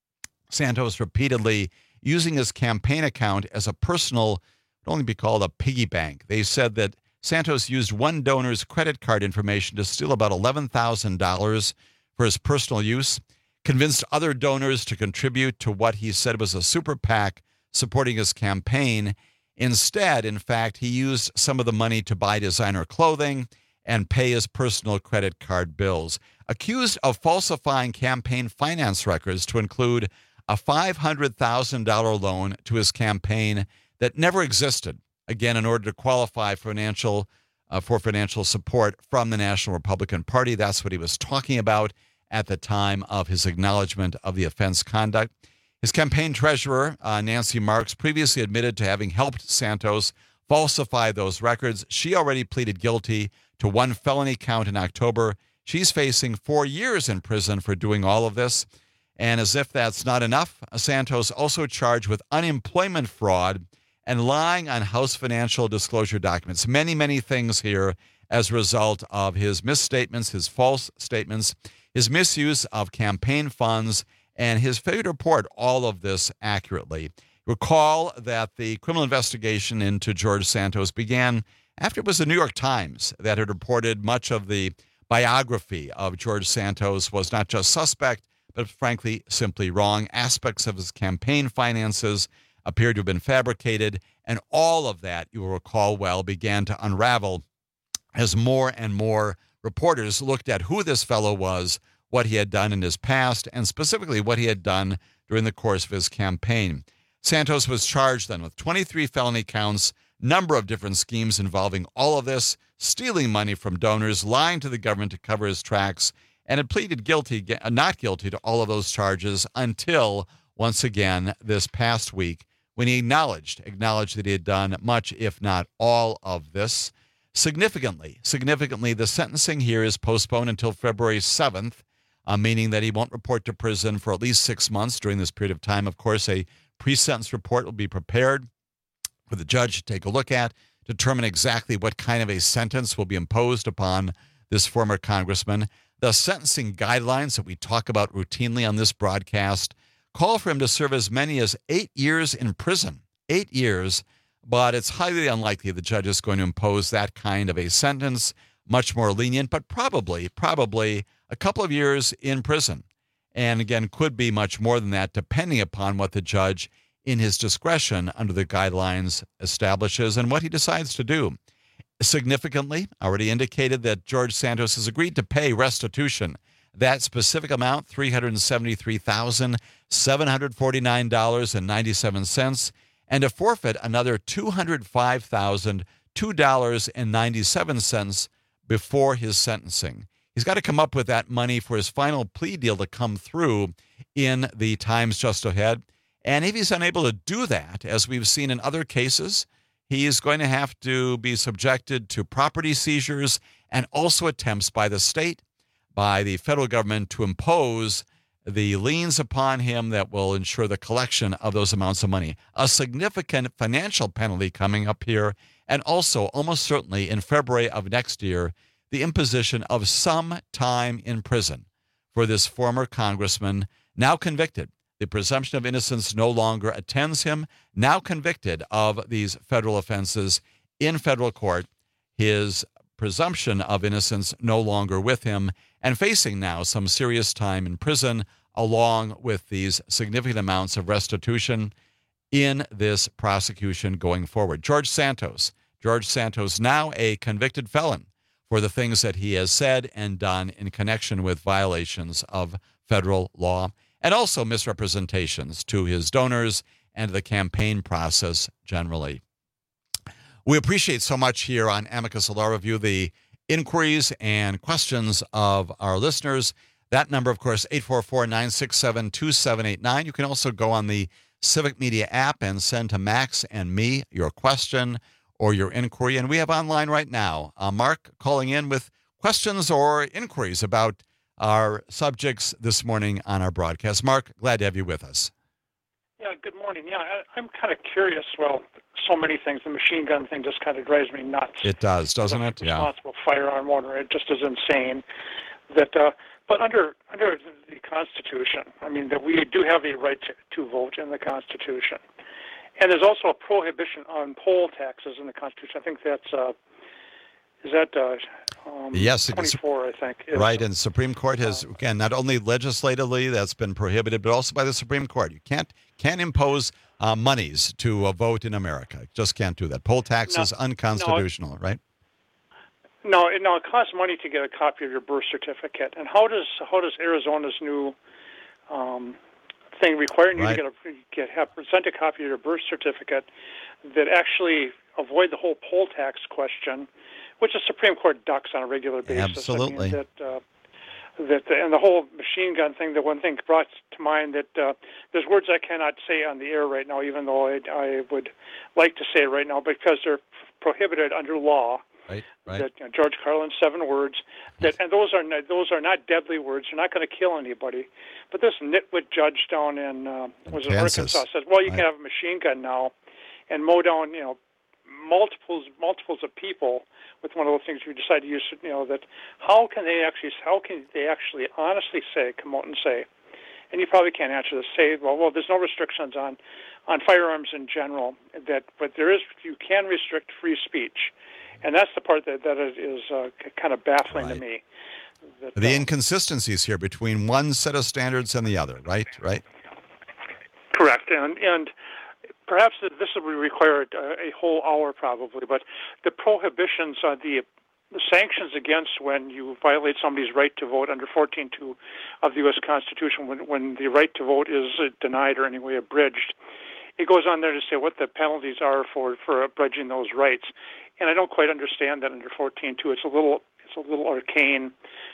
Santos repeatedly using his campaign account as a personal, it would only be called a piggy bank. They said that Santos used one donor's credit card information to steal about eleven thousand dollars for his personal use, convinced other donors to contribute to what he said was a super PAC supporting his campaign. Instead, in fact, he used some of the money to buy designer clothing and pay his personal credit card bills. Accused of falsifying campaign finance records to include a five hundred thousand dollars loan to his campaign that never existed, again, in order to qualify for financial, uh, for financial support from the National Republican Party. That's what he was talking about at the time of his acknowledgement of the offense conduct. His campaign treasurer, uh, Nancy Marks, previously admitted to having helped Santos falsify those records. She already pleaded guilty to one felony count in October. She's facing four years in prison for doing all of this. And as if that's not enough, Santos also charged with unemployment fraud and lying on House financial disclosure documents. Many, many things here as a result of his misstatements, his false statements, his misuse of campaign funds, and his failure to report all of this accurately. Recall that the criminal investigation into George Santos began after it was the New York Times that had reported much of the biography of George Santos was not just suspect, but frankly, simply wrong. Aspects of his campaign finances appeared to have been fabricated, and all of that, you will recall well, began to unravel as more and more reporters looked at who this fellow was, what he had done in his past, and specifically what he had done during the course of his campaign. Santos was charged then with twenty-three felony counts, number of different schemes involving all of this, stealing money from donors, lying to the government to cover his tracks, and had pleaded guilty, not guilty to all of those charges until, once again, this past week, when he acknowledged, acknowledged that he had done much, if not all of this. Significantly, significantly, the sentencing here is postponed until February seventh, uh, meaning that he won't report to prison for at least six months during this period of time. Of course, a pre-sentence report will be prepared for the judge to take a look at, determine exactly what kind of a sentence will be imposed upon this former congressman. The sentencing guidelines that we talk about routinely on this broadcast call for him to serve as many as eight years in prison. Eight years, but it's highly unlikely the judge is going to impose that kind of a sentence, much more lenient, but probably, probably a couple of years in prison. And again, could be much more than that, depending upon what the judge, in his discretion under the guidelines, establishes and what he decides to do. Significantly, already indicated that George Santos has agreed to pay restitution. That specific amount, three hundred seventy-three thousand seven hundred forty-nine dollars and ninety-seven cents, and to forfeit another two hundred five thousand two dollars and ninety-seven cents before his sentencing. He's got to come up with that money for his final plea deal to come through in the times just ahead. And if he's unable to do that, as we've seen in other cases, he is going to have to be subjected to property seizures and also attempts by the state, by the federal government, to impose the liens upon him that will ensure the collection of those amounts of money. A significant financial penalty coming up here, and also almost certainly in February of next year, the imposition of some time in prison for this former congressman, now convicted. The presumption of innocence no longer attends him, now convicted of these federal offenses in federal court. His presumption of innocence no longer with him, and facing now some serious time in prison, along with these significant amounts of restitution in this prosecution going forward. George Santos, George Santos, now a convicted felon for the things that he has said and done in connection with violations of federal law, and also misrepresentations to his donors and the campaign process generally. We appreciate so much here on Amicus Law Review the inquiries and questions of our listeners. That number, of course, eight four four, nine six seven, two seven eight nine. You can also go on the Civic Media app and send to Max and me your question or your inquiry. And we have online right now uh, Mark calling in with questions or inquiries about our subjects this morning on our broadcast. Mark, glad to have you with us. Yeah, good morning. Yeah, I, I'm kind of curious. Well, so many things. The machine gun thing just kind of drives me nuts. It does, doesn't it? Yeah. Responsible firearm owner. It just is insane. That, uh, but under under the Constitution, I mean, that we do have a right to, to vote in the Constitution, and there's also a prohibition on poll taxes in the Constitution. I think that's uh, is that. Uh, Um, yes, twenty-four, I think. Right, and the Supreme Court has, again, not only legislatively that's been prohibited, but also by the Supreme Court. You can't can't impose uh, monies to a vote in America. You just can't do that. Poll tax no, is unconstitutional, no, right? No, no, it costs money to get a copy of your birth certificate. And how does how does Arizona's new um, thing requiring you right. to get a get have present a copy of your birth certificate that actually avoid the whole poll tax question, which the Supreme Court ducks on a regular basis. Absolutely. I mean, that, uh, that and the whole machine gun thing. The one thing brought to mind that uh, there's words I cannot say on the air right now, even though I, I would like to say right now, because they're prohibited under law. Right. Right. That you know, George Carlin's seven words. That and those are not, those are not deadly words. You're not going to kill anybody. But this nitwit judge down in uh, was it Arkansas says, well, you right. can have a machine gun now and mow down, you know, multiples multiples of people with one of those things you decide to use. You know, that how can they actually how can they actually honestly say come out and say, and you probably can't answer this. Say, well, well, there's no restrictions on on firearms in general. That but there is you can restrict free speech. And that's the part that, that is uh, kind of baffling right. to me. That, the uh, inconsistencies here between one set of standards and the other, right? Right. Correct. And and perhaps this would require a, a whole hour probably, but the prohibitions on the, the sanctions against when you violate somebody's right to vote under fourteen two of the U S Constitution, when, when the right to vote is denied or anyway abridged, it goes on there to say what the penalties are for, for abridging those rights. And I don't quite understand that under fourteen two. It's a little it's a little arcane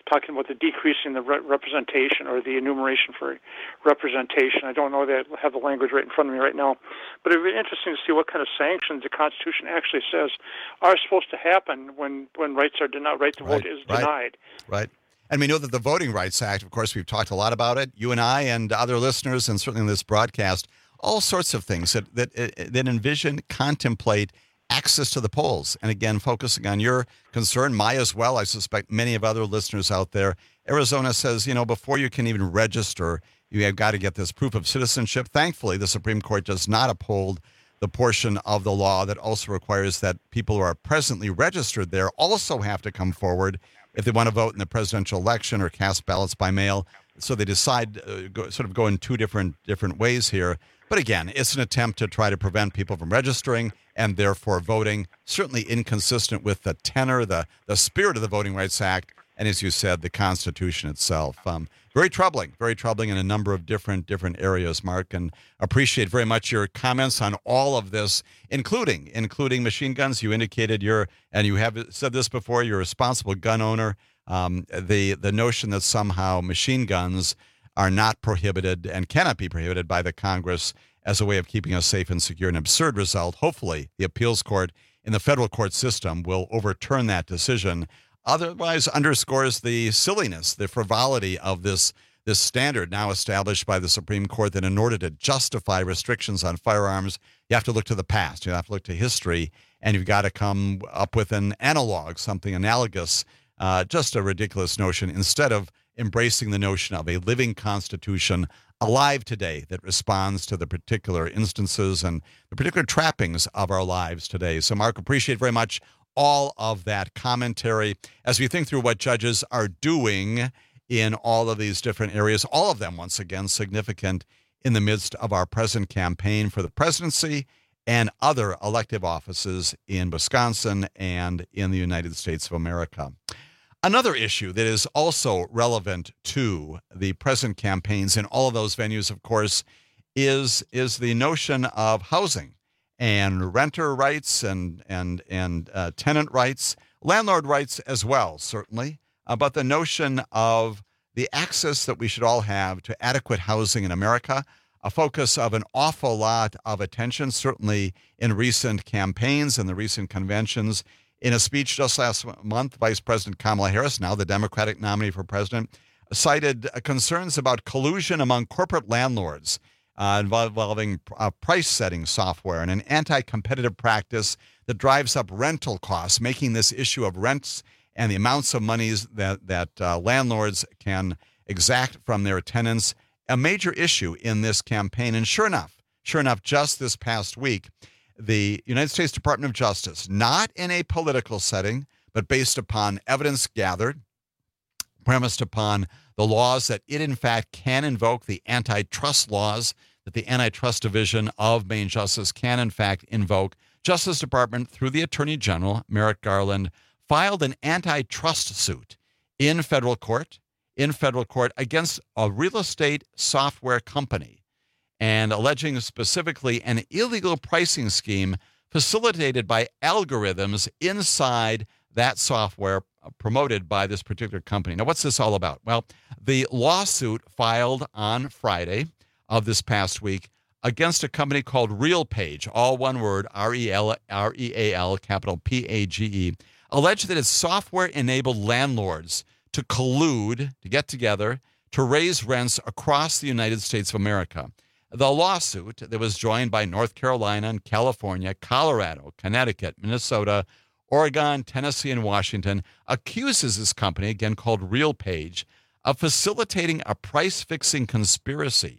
talking about the decreasing the re- representation or the enumeration for representation. I don't know that I have the language right in front of me right now, but it would be interesting to see what kind of sanctions the Constitution actually says are supposed to happen when, when rights are denied, right to Right, vote is right. denied. Right. And we know that the Voting Rights Act, of course, we've talked a lot about it, you and I and other listeners, and certainly in this broadcast, all sorts of things that, that, that envision, contemplate access to the polls. And again, focusing on your concern, my as well, I suspect many of other listeners out there. Arizona says, you know, before you can even register, you have got to get this proof of citizenship. Thankfully, the Supreme Court does not uphold the portion of the law that also requires that people who are presently registered there also have to come forward if they want to vote in the presidential election or cast ballots by mail. So they decide, uh, go, sort of go in two different different ways here. But again, it's an attempt to try to prevent people from registering and therefore voting, certainly inconsistent with the tenor, the, the spirit of the Voting Rights Act, and as you said, the Constitution itself. Um, very troubling, very troubling in a number of different different areas, Mark, and appreciate very much your comments on all of this, including including machine guns. You indicated you're, and you have said this before, you're a responsible gun owner. Um, the the notion that somehow machine guns are not prohibited and cannot be prohibited by the Congress as a way of keeping us safe and secure, an absurd result. Hopefully, the appeals court in the federal court system will overturn that decision. Otherwise, underscores the silliness, the frivolity of this this standard now established by the Supreme Court that in order to justify restrictions on firearms, you have to look to the past, you have to look to history, and you've got to come up with an analog, something analogous, uh, just a ridiculous notion, instead of embracing the notion of a living Constitution alive today that responds to the particular instances and the particular trappings of our lives today. So, Mark, appreciate very much all of that commentary as we think through what judges are doing in all of these different areas, all of them, once again, significant in the midst of our present campaign for the presidency and other elective offices in Wisconsin and in the United States of America. Another issue that is also relevant to the present campaigns in all of those venues, of course, is, is the notion of housing and renter rights and and and uh, tenant rights, landlord rights as well, certainly, uh, but the notion of the access that we should all have to adequate housing in America, a focus of an awful lot of attention, certainly in recent campaigns and the recent conventions. In a speech just last month, Vice President Kamala Harris, now the Democratic nominee for president, cited uh, concerns about collusion among corporate landlords Uh, involving uh, price-setting software and an anti-competitive practice that drives up rental costs, making this issue of rents and the amounts of monies that, that uh, landlords can exact from their tenants a major issue in this campaign. And sure enough, sure enough, just this past week, the United States Department of Justice, not in a political setting, but based upon evidence gathered, premised upon the laws that it, in fact, can invoke, the antitrust laws that the Antitrust Division of Main Justice can, in fact, invoke. Justice Department, through the Attorney General, Merrick Garland, filed an antitrust suit in federal court, in federal court against a real estate software company, and alleging specifically an illegal pricing scheme facilitated by algorithms inside that software promoted by this particular company. Now, what's this all about? Well, the lawsuit filed on Friday of this past week against a company called RealPage, all one word, R E L R E A L, capital P A G E, alleged that its software enabled landlords to collude, to get together, to raise rents across the United States of America. The lawsuit that was joined by North Carolina and California, Colorado, Connecticut, Minnesota, Oregon, Tennessee, and Washington accuses this company, again called RealPage, of facilitating a price-fixing conspiracy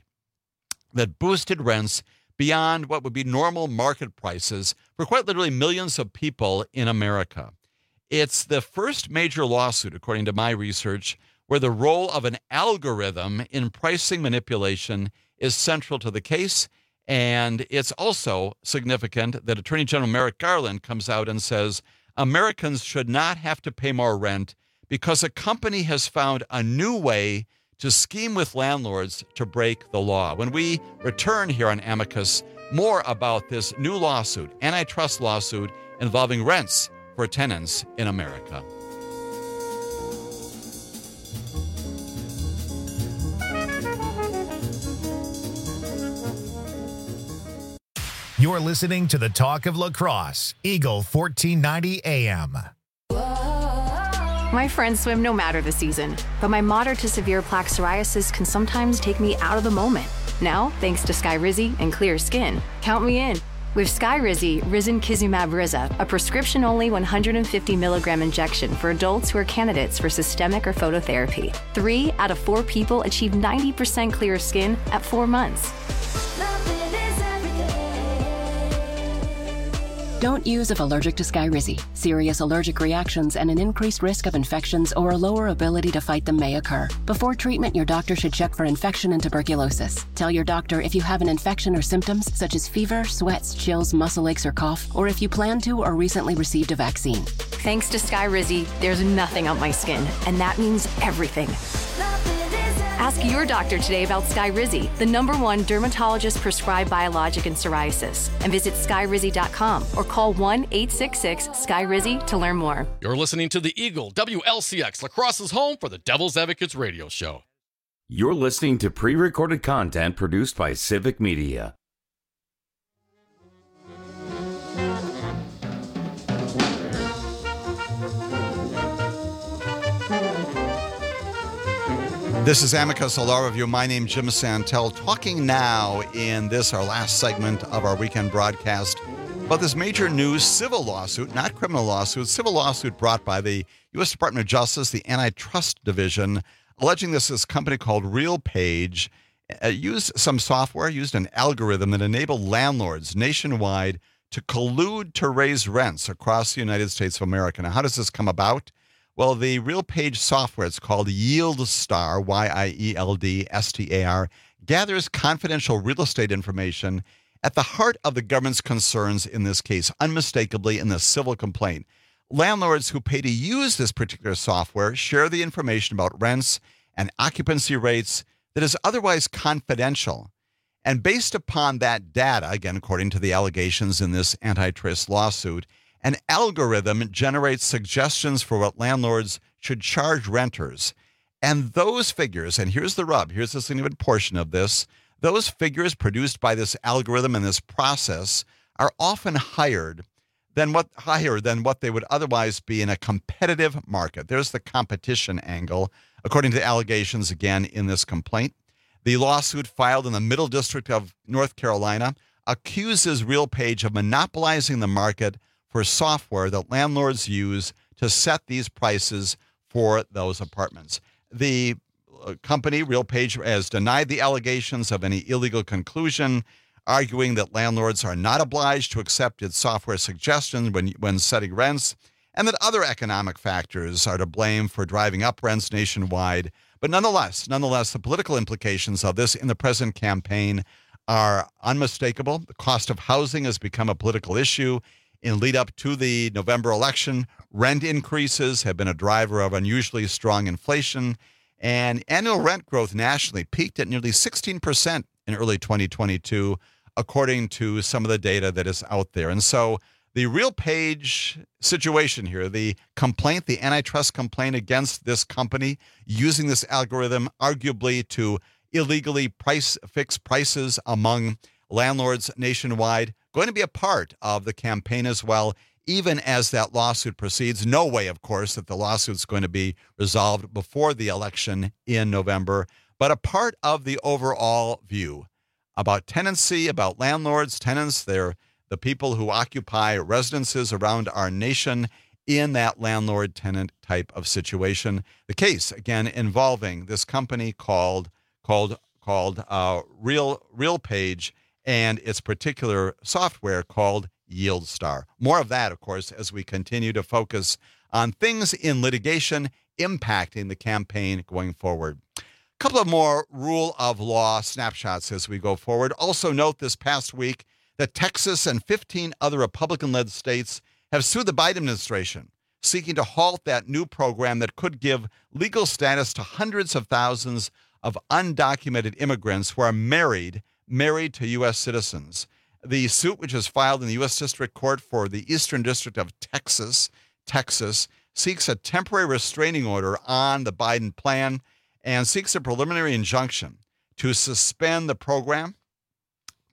that boosted rents beyond what would be normal market prices for quite literally millions of people in America. It's the first major lawsuit, according to my research, where the role of an algorithm in pricing manipulation is central to the case. And it's also significant that Attorney General Merrick Garland comes out and says Americans should not have to pay more rent because a company has found a new way to scheme with landlords to break the law. When we return here on Amicus, more about this new lawsuit, antitrust lawsuit involving rents for tenants in America. You're listening to the Talk of La Crosse, Eagle fourteen ninety A M. My friends swim no matter the season, but my moderate to severe plaque psoriasis can sometimes take me out of the moment. Now, thanks to Skyrizi and clear skin, count me in. With Skyrizi, Risankizumab Riza, a prescription-only one hundred fifty milligram injection for adults who are candidates for systemic or phototherapy. Three out of four people achieve ninety percent clear skin at four months. Don't use if allergic to Skyrizi. Serious allergic reactions and an increased risk of infections or a lower ability to fight them may occur. Before treatment, your doctor should check for infection and tuberculosis. Tell your doctor if you have an infection or symptoms such as fever, sweats, chills, muscle aches, or cough, or if you plan to or recently received a vaccine. Thanks to Skyrizi, there's nothing on my skin, and that means everything. Ask your doctor today about Skyrizi, the number one dermatologist-prescribed biologic in psoriasis, and visit skyrizi dot com or call one eight six six Skyrizi to learn more. You're listening to the Eagle W L C X, La Crosse's home for the Devil's Advocates radio show. You're listening to pre-recorded content produced by Civic Media. This is Amicus, a law review. My name's Jim Santel, talking now in this, our last segment of our weekend broadcast, about this major new civil lawsuit, not criminal lawsuit, civil lawsuit brought by the U S Department of Justice, the Antitrust Division, alleging this is a company called RealPage uh, used some software, used an algorithm that enabled landlords nationwide to collude to raise rents across the United States of America. Now, how does this come about? Well, the RealPage software, it's called YieldStar, Y I E L D S T A R, gathers confidential real estate information at the heart of the government's concerns in this case, unmistakably in the civil complaint. Landlords who pay to use this particular software share the information about rents and occupancy rates that is otherwise confidential. And based upon that data, again, according to the allegations in this antitrust lawsuit, an algorithm generates suggestions for what landlords should charge renters. And those figures, and here's the rub, here's the significant portion of this, those figures produced by this algorithm and this process are often higher than what higher than what they would otherwise be in a competitive market. There's the competition angle, according to the allegations again in this complaint. The lawsuit filed in the Middle District of North Carolina accuses RealPage of monopolizing the market for software that landlords use to set these prices for those apartments. The company, RealPage, has denied the allegations of any illegal conclusion, arguing that landlords are not obliged to accept its software suggestions when, when setting rents, and that other economic factors are to blame for driving up rents nationwide. But nonetheless, nonetheless, the political implications of this in the present campaign are unmistakable. The cost of housing has become a political issue. In lead up to the November election, rent increases have been a driver of unusually strong inflation, and annual rent growth nationally peaked at nearly sixteen percent in early twenty twenty-two, according to some of the data that is out there. And so the RealPage situation here, the complaint, the antitrust complaint against this company using this algorithm arguably to illegally price fix prices among landlords nationwide, going to be a part of the campaign as well, even as that lawsuit proceeds. No way, of course, that the lawsuit's going to be resolved before the election in November, but a part of the overall view about tenancy, about landlords, tenants, they're the people who occupy residences around our nation in that landlord-tenant type of situation. The case, again, involving this company called called called uh, Real RealPage and its particular software called YieldStar. More of that, of course, as we continue to focus on things in litigation impacting the campaign going forward. A couple of more rule of law snapshots as we go forward. Also note this past week that Texas and fifteen other Republican-led states have sued the Biden administration, seeking to halt that new program that could give legal status to hundreds of thousands of undocumented immigrants who are married married to U S citizens. The suit, which is filed in the U S District Court for the Eastern District of Texas, Texas, seeks a temporary restraining order on the Biden plan and seeks a preliminary injunction to suspend the program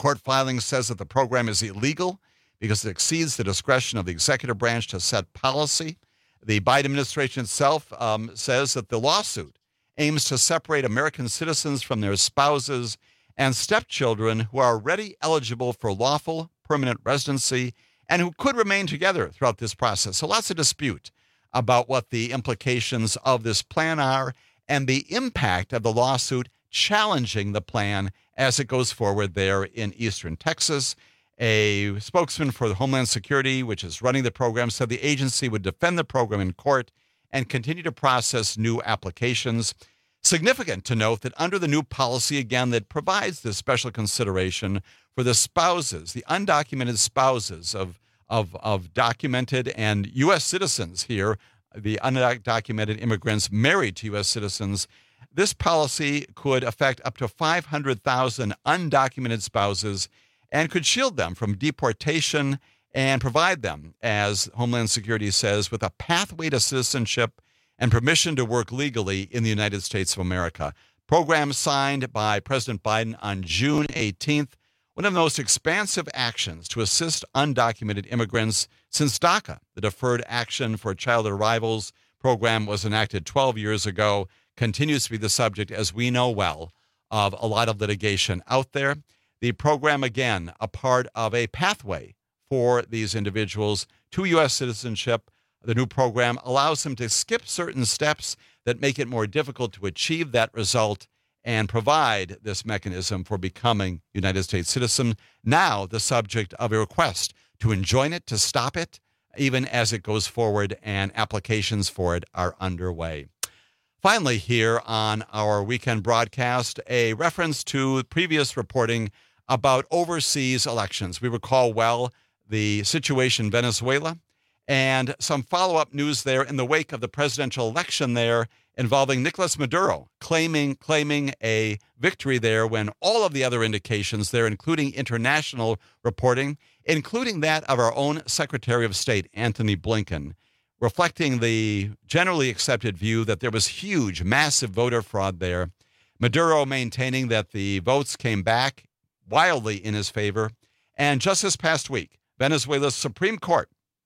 Court filing says that the program is illegal because it exceeds the discretion of the executive branch to set policy. The Biden administration itself um, says that the lawsuit aims to separate American citizens from their spouses and stepchildren who are already eligible for lawful permanent residency and who could remain together throughout this process. So lots of dispute about what the implications of this plan are and the impact of the lawsuit challenging the plan as it goes forward there in eastern Texas. A spokesman for the Homeland Security, which is running the program, said the agency would defend the program in court and continue to process new applications. Significant to note that under the new policy, again, that provides this special consideration for the spouses, the undocumented spouses of, of, of documented and U S citizens here, the undocumented immigrants married to U S citizens. This policy could affect up to five hundred thousand undocumented spouses and could shield them from deportation and provide them, as Homeland Security says, with a pathway to citizenship and permission to work legally in the United States of America. Program signed by President Biden on June eighteenth, one of the most expansive actions to assist undocumented immigrants since DACA, the Deferred Action for Child Arrivals program, was enacted twelve years ago, continues to be the subject, as we know well, of a lot of litigation out there. The program, again, a part of a pathway for these individuals to U S citizenship. The new program allows them to skip certain steps that make it more difficult to achieve that result and provide this mechanism for becoming United States citizen. Now the subject of a request to enjoin it, to stop it, even as it goes forward, and applications for it are underway. Finally, here on our weekend broadcast, a reference to previous reporting about overseas elections. We recall well the situation in Venezuela and some follow-up news there in the wake of the presidential election there involving Nicolas Maduro claiming claiming a victory there when all of the other indications there, including international reporting, including that of our own Secretary of State, Antony Blinken, reflecting the generally accepted view that there was huge, massive voter fraud there. Maduro maintaining that the votes came back wildly in his favor. And just this past week, Venezuela's Supreme Court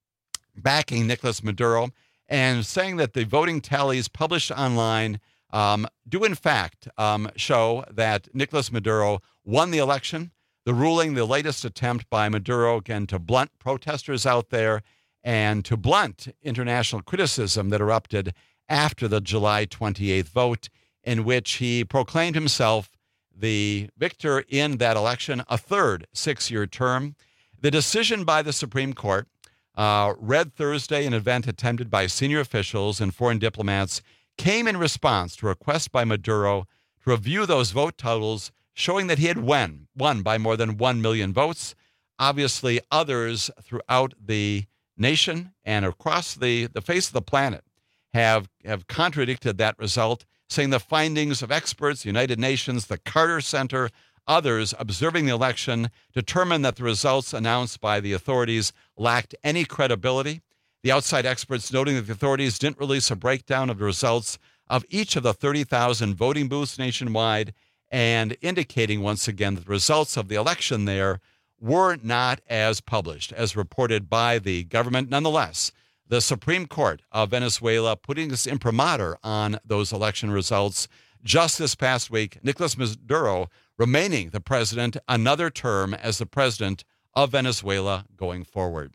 backing Nicolas Maduro and saying that the voting tallies published online um, do in fact um, show that Nicolas Maduro won the election. The ruling, the latest attempt by Maduro, again, to blunt protesters out there and to blunt international criticism that erupted after the July twenty-eighth vote, in which he proclaimed himself the victor in that election, a third six-year term. The decision by the Supreme Court, uh, read Thursday, an event attended by senior officials and foreign diplomats, came in response to a request by Maduro to review those vote totals, showing that he had won, won by more than one million votes. Obviously, others throughout the nation and across the, the face of the planet have, have contradicted that result, saying the findings of experts, the United Nations, the Carter Center, others observing the election determined that the results announced by the authorities lacked any credibility. The outside experts noting that the authorities didn't release a breakdown of the results of each of the thirty thousand voting booths nationwide, and indicating once again that the results of the election there were not as published, as reported by the government. Nonetheless, the Supreme Court of Venezuela putting this imprimatur on those election results just this past week, Nicolas Maduro remaining the president another term as the president of Venezuela going forward.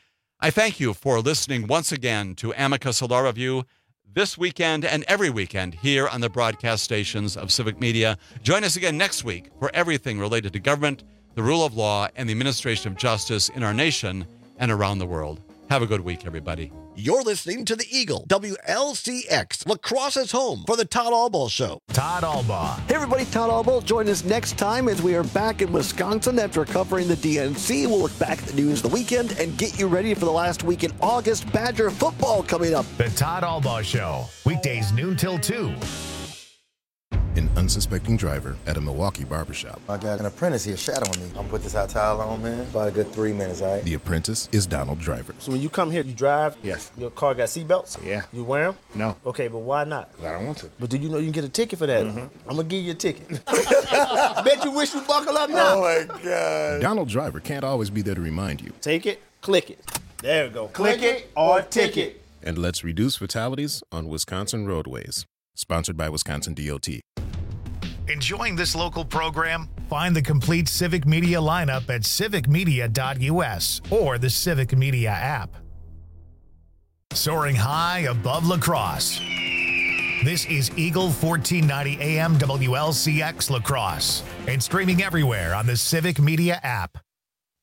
I thank you for listening once again to Amicus Law Review this weekend and every weekend here on the broadcast stations of Civic Media. Join us again next week for everything related to government, the rule of law, and the administration of justice in our nation and around the world. Have a good week, everybody. You're listening to the Eagle, W L C X, La Crosse's home for the Todd Albaugh Show. Todd Albaugh. Hey, everybody, Todd Albaugh. Join us next time as we are back in Wisconsin after covering the D N C. We'll look back at the news of the weekend and get you ready for the last week in August. Badger football coming up. The Todd Albaugh Show, weekdays noon till two. an unsuspecting driver at a Milwaukee barbershop. I got an apprentice here shadowing me. I'm gonna put this hot towel on, man. About a good three minutes, all right? The apprentice is Donald Driver. So when you come here, you drive? Yes. Your car got seatbelts? Yeah. You wear them? No. Okay, but why not? I don't want to. But do you know you can get a ticket for that? Mm-hmm. I'm gonna give you a ticket. Bet you wish you buckle up now. Oh my God. Donald Driver can't always be there to remind you. Take it, click it. There we go. Click, click it or ticket. And let's reduce fatalities on Wisconsin roadways. Sponsored by Wisconsin D O T. Enjoying this local program? Find the complete Civic Media lineup at civic media dot u s or the Civic Media app. Soaring high above La Crosse. This is Eagle fourteen ninety A M W L C X La Crosse and streaming everywhere on the Civic Media app.